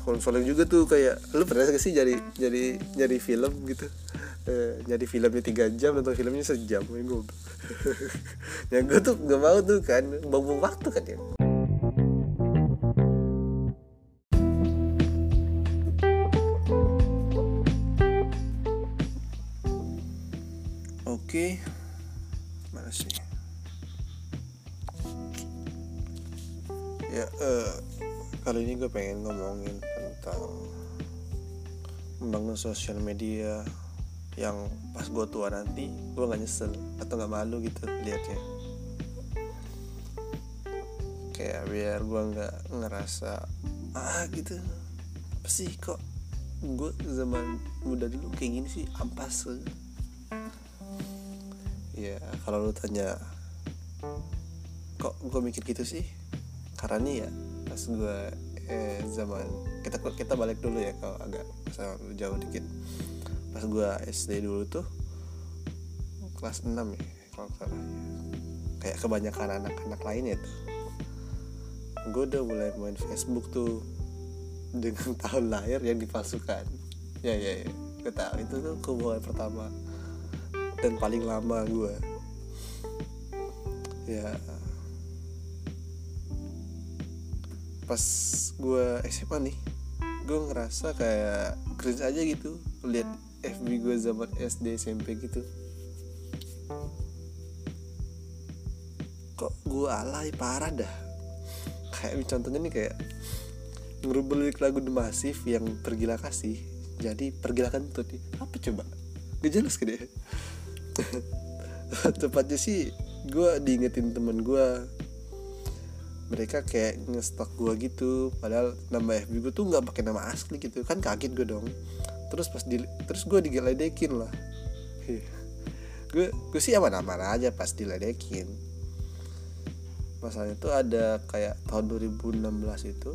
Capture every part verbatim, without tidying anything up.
scroll-scrolling juga tuh kayak lu pernah gak sih jadi jadi nyari film gitu, eh, nyari filmnya tiga jam nonton filmnya sejam main gue. Ya gue tuh gak mau tuh kan, buang-buang waktu kan ya. Oke, mana sih? Ya, uh, kali ini gue pengen ngomongin tentang membangun sosial media yang pas gue tua nanti gue nggak nyesel atau nggak malu gitu liatnya. Kayak biar gue nggak ngerasa ah gitu, apa sih kok gue zaman muda dulu kayak gini sih, ampas. Ya kalau lu tanya kok gue mikir gitu sih, karena nih ya pas gue eh, zaman kita kita balik dulu ya kalau agak jauh dikit. Pas gue S D dulu tuh kelas enam ya kalau salah ya. Kayak kebanyakan anak-anak lainnya tuh, gue udah mulai main Facebook tuh dengan tahun lahir yang dipalsukan. Ya ya ya, gue tahu itu tuh kebohongan pertama dan paling lama gue. Ya pas gue S M A nih, gue ngerasa kayak cringe aja gitu lihat F B gue zaman S D S M P gitu. Kok gue alay parah dah. Kayak contohnya nih, kayak ngerubah lirik lagu The Massive yang Pergilah Kasih jadi Pergilah Kentut. Apa coba? Gak jelas kan ya. Tepatnya sih gue diingetin temen gue, mereka kayak nge-stalk gue gitu, padahal nama F B gue tuh nggak pakai nama asli gitu kan. Kaget gue dong. Terus pas di terus gue digeledekin lah. gue gue sih aman-aman aja pas diledekin. Masalahnya tuh ada kayak tahun dua ribu enam belas itu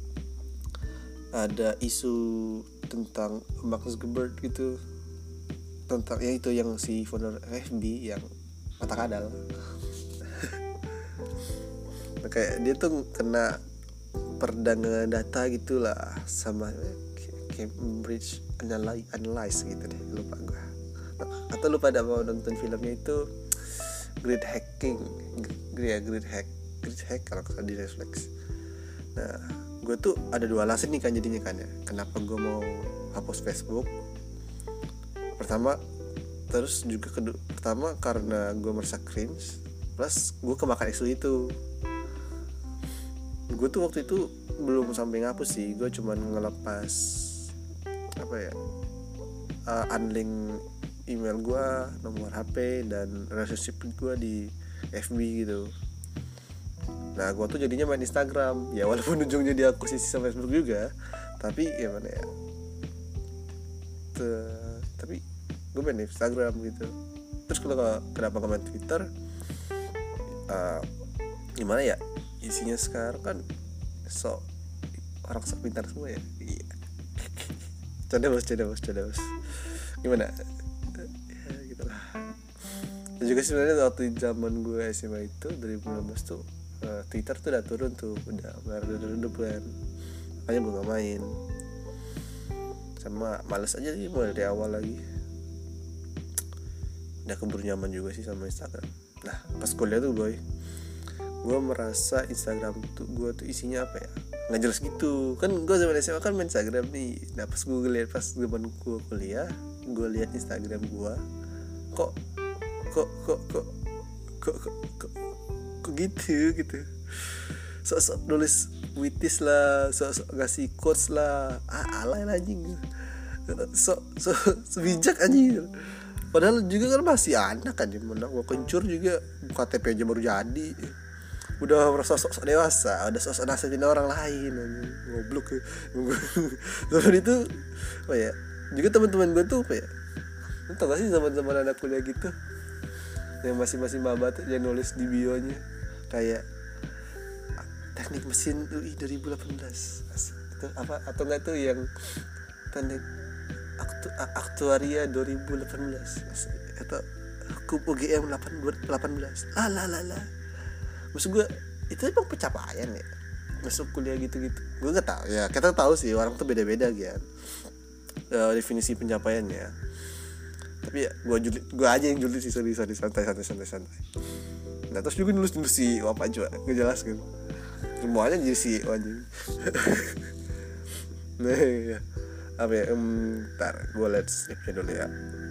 ada isu tentang Mark Zuckerberg gitu, tentang ya itu yang si founder F B yang mata kadal. Kayak dia tuh kena perdagangan data gitulah sama Cambridge Analyze gitu deh, lupa gue. Atau lu pada mau nonton filmnya itu Great Hacking, ya Great Hack, Great Hack kalau di Netflix. Nah, gue tuh ada dua alasan nih kan jadinya kan ya, kenapa gue mau hapus Facebook. Pertama, terus juga kedua, pertama karena gue merasa cringe, plus gue kemakan isu itu. Gue tuh waktu itu belum sampai ngapus sih, gue cuman ngelepas apa ya, uh, unlink email gue, nomor H P dan relationship gue di F B gitu. Nah gue tuh jadinya main Instagram, ya walaupun ujungnya diakuisisi sama Facebook juga, tapi ya mana ya, T- tapi gue main Instagram gitu. Terus kalau kenapa main Twitter, uh, gimana ya, isinya sekarang kan sok orang sok pintar semua ya. Iya. Canda bos, canda bos, canda bos. Gimana? Ya gitulah. Dan juga sebenarnya waktu zaman gue S M A itu dua ribu enam belas tuh, uh, Twitter tuh udah turun tuh, udah meredup kan. Makanya gue gak main. Sama males aja sih mulai dari awal lagi. Udah keburu nyaman juga sih sama Instagram. Nah pas kuliah tuh boy, gue merasa Instagram tuh gue tuh isinya apa ya, nggak jelas gitu kan. Gue zaman S M A kan main Instagram nih. Nah pas gue lihat, pas zaman gue kuliah, gue lihat Instagram gue, kok kok kok kok kok kok kok, kok gitu gitu. Sok-sok nulis witis lah, sok-sok ngasih quotes lah, ah alay anjing. Sok sok sebijak anjing. Padahal juga kan masih anak kan, mana gue kencur juga, K T P aja baru jadi. Udah merasa sok-sok dewasa, udah sok-sok nasihin orang lain, goblok. Zaman itu apa ya, juga teman-teman gue tuh apa ya, lu tau gak sih zaman-zaman anak kuliah gitu yang masih-masih maba tuh yang nulis di bionya kayak teknik mesin U I dua ribu delapan belas itu apa, atau enggak tuh yang teknik aktu, aktuaria dua ribu delapan belas atau hukum U G M delapan belas. Ah lah lah lah. Maksud gue itu emang pencapaian ya. masuk kuliah gitu-gitu. Gue nggak tahu ya, kita tahu sih orang tuh beda-beda kan uh, definisi pencapaiannya. Tapi ya gue julid, gue aja yang julid sih, sorry sorry santai santai santai santai. Nah terus juga nulis nulis si apa aja ngejelaskan semuanya jadi si anjing. Nah ya apa ya, um, ntar gue liat snapnya dulu ya.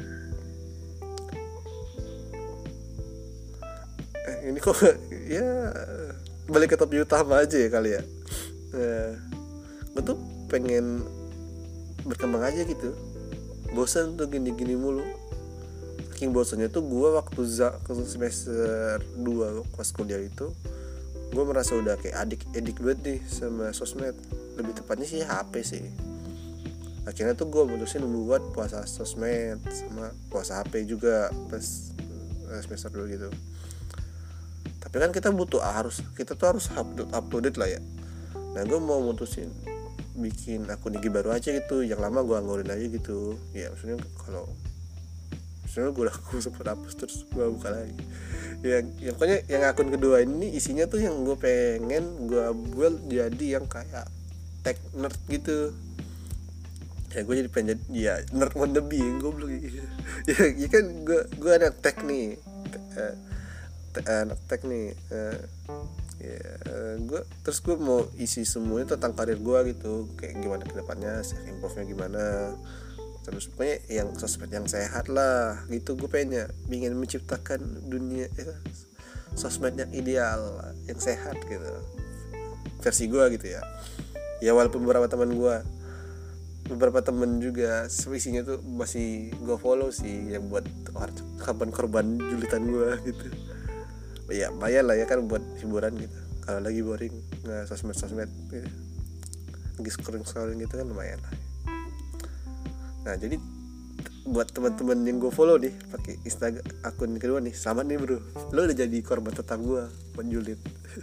Eh, ini kok ya balik ke topik utama aja ya kali ya. Eh, gue tuh pengen berkembang aja gitu. Bosan tuh gini-gini mulu. Saking bosannya tuh gue waktu za- semester dua pas kuliah itu, gue merasa udah kayak adik edik banget nih sama sosmed. Lebih tepatnya sih H P sih. Akhirnya tuh gue mutusin membuat puasa sosmed sama puasa H P juga pas semester dua gitu. Tapi kan kita butuh harus kita tuh harus up to, up to date lah ya. Nah gue mau mutusin bikin akun I G baru aja gitu, yang lama gue anggurin aja gitu. Ya maksudnya kalau maksudnya gue udah aku sempat hapus terus gue buka lagi. Yang, yang pokoknya yang akun kedua ini isinya tuh yang gue pengen gue buat jadi yang kayak tech nerd gitu. Ya gue jadi pengen jadi ya nerd wannabe yang goblok gitu. ya, ya kan gue gue ada tech nih, te, te, anak tech nih. Uh, ya uh, gue terus gue mau isi semuanya tentang karir gue gitu, kayak gimana kedepannya, self improve-nya gimana. Terus pokoknya yang sosmed yang sehat lah gitu. Gue pengen ingin menciptakan dunia eh, sosmed yang ideal, yang sehat gitu, versi gue gitu ya. Ya walaupun beberapa teman gue beberapa temen juga isinya tuh masih gue follow sih, yang buat kapan korban julitan gue gitu. Ya bayar lah ya kan buat hiburan gitu. Kalau lagi boring nggak sosmed sosmed gitu, lagi scrolling scrolling gitu kan lumayan lah. Nah jadi buat teman-teman yang gue follow nih pakai Instagram akun kedua nih, selamat nih bro, lo udah jadi korban tetap gue buat julit.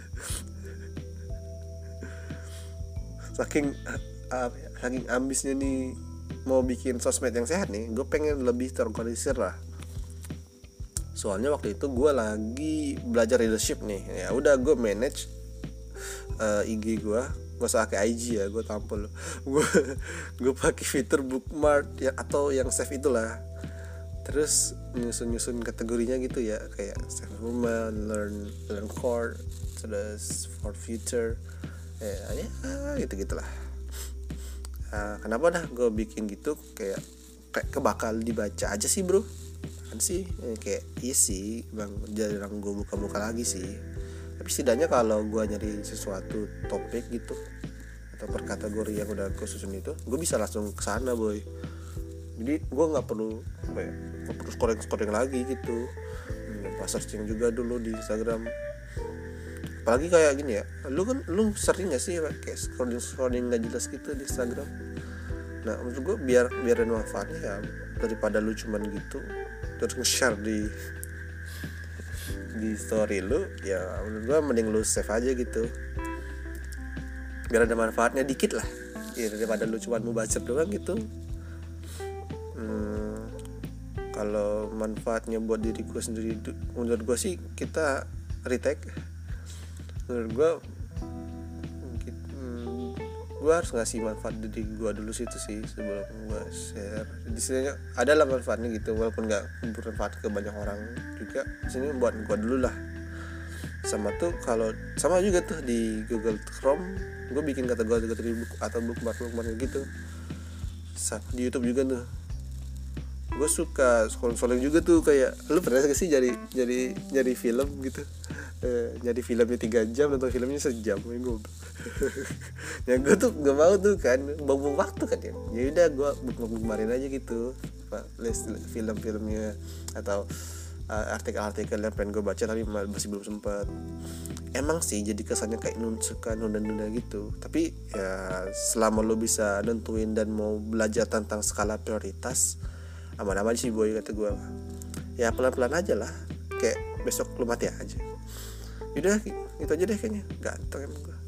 Saking uh, saking ambisnya nih mau bikin sosmed yang sehat nih, gue pengen lebih terorganisir lah. Soalnya waktu itu gue lagi belajar leadership nih, ya udah gue manage uh, I G gue, gak usah pakai I G ya, gue tampol. Gue gue pakai fitur bookmark ya atau yang save itulah. Terus nyusun-nyusun kategorinya gitu ya, kayak save woman, learn learn core, terus for future, ya, ya gitu gitulah. Nah, kenapa dah gue bikin gitu, kayak kayak kebakal dibaca aja sih bro kan sih, eh, kayak iya sih bang, jarang gue buka-buka lagi sih. Tapi setidaknya kalau gue nyari sesuatu topik gitu atau per kategori yang udah gue susun itu, gue bisa langsung kesana boy. Jadi gue nggak perlu apa ya, nggak perlu scrolling-scrolling lagi gitu. hmm, pas searching juga dulu di Instagram. Apalagi kayak gini ya, lu kan lu sering gak sih kayak scrolling-scrolling gak jelas gitu di Instagram. Nah menurut gue biar biar ada manfaatnya ya, daripada lu cuman gitu terus nge-share di di story lu, ya menurut gue mending lu save aja gitu, biar ada manfaatnya dikit lah ya, daripada lu cuma mau baca doang gitu. hmm, Kalau manfaatnya buat diri gue sendiri, menurut gue sih kita retake. Menurut gue hmm, gue harus ngasih manfaat diri gue dulu situ sih sebelum gue share. Di sini ada lah manfaatnya gitu, walaupun nggak bermanfaat ke banyak orang juga. Di sini buat gue dulu lah. Sama tuh kalau sama juga tuh di Google Chrome, gue bikin kategori-kategori buku atau bookmark bookmark gitu. Sama di YouTube juga tuh, gue suka scrolling-scrolling juga tuh. Kayak lu pernah gak sih jadi jadi jadi film gitu, eh, jadi filmnya tiga jam nonton filmnya sejam gue ya gue tuh gak mau tuh kan, buang-buang waktu kan ya. Ya udah gue bookmark-bookmarkin aja gitu apa list film-filmnya atau uh, artikel-artikel yang pengen gue baca tapi masih belum sempat. Emang sih jadi kesannya kayak nun suka nunda-nunda gitu, tapi ya selama lo bisa nentuin dan mau belajar tentang skala prioritas, aman-aman sih boy kata gue. Ya pelan-pelan aja lah, kayak besok lu mati aja. Yaudah itu aja deh kayaknya, ganteng emang gue.